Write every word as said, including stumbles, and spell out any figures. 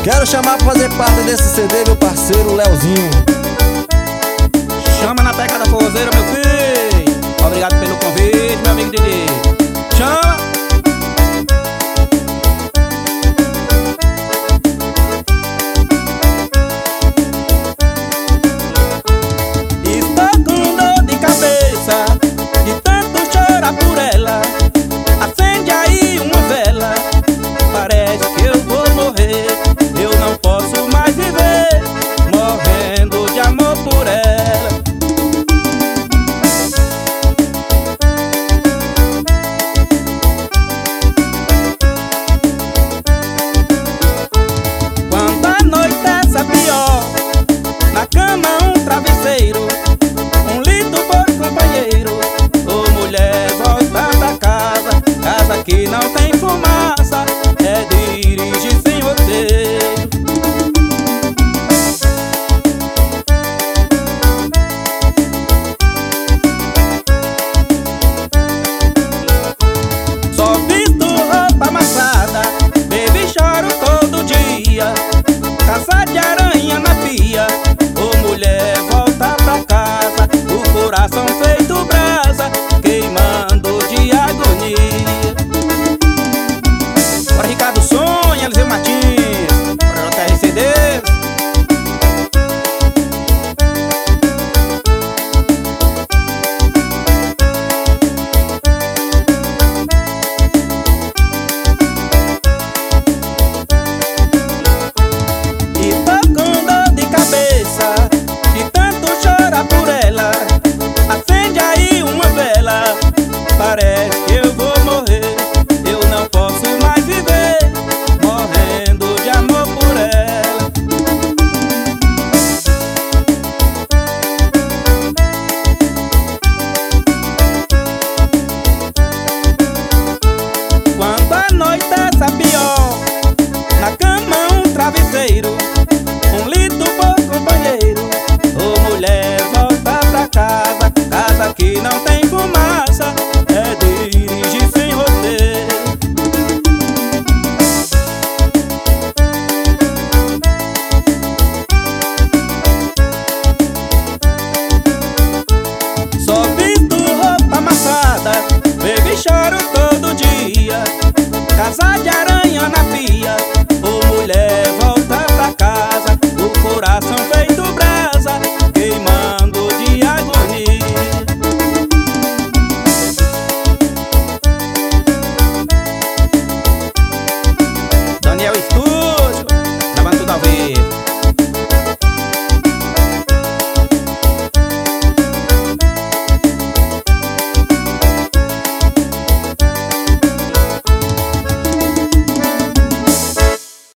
Quero chamar pra fazer parte desse C D meu parceiro Leozinho. Chama na teca da forrozeira, meu filho. Obrigado pelo convite, meu amigo Didi. Chama. Estou com dor de cabeça, de tanto chorar por ela. Acende aí uma vela, parece que eu vou morrer. Eu não posso mais viver, morrendo de amor por ela. Quando a noite essa pior, na cama um travesseiro, um lindo por companheiro. Ô mulher, volta da casa, casa que não tem fumaça, é dirigir sem roteiro. Só visto roupa amassada, bebo e choro todo dia, caça de aranha na pia. Ô mulher, volta pra casa, o coração feito brasa, queimando de agonia. Bora Ricardo Sonha, Eliseu Martins, bora J R C Ds. E tô com dor de cabeça, de tanto chorar por ela. Acende aí uma vela, parece que eu vou morrer. Eu não posso mais viver, morrendo de amor por ela. Quando a noite essa pior, na cama um travesseiro, um litro por companheiro. Ô mulher, volta pra casa, casa que não tem fumaça, é dirigir sem roteiro. Só visto roupa amassada, bebo e choro todo dia, casa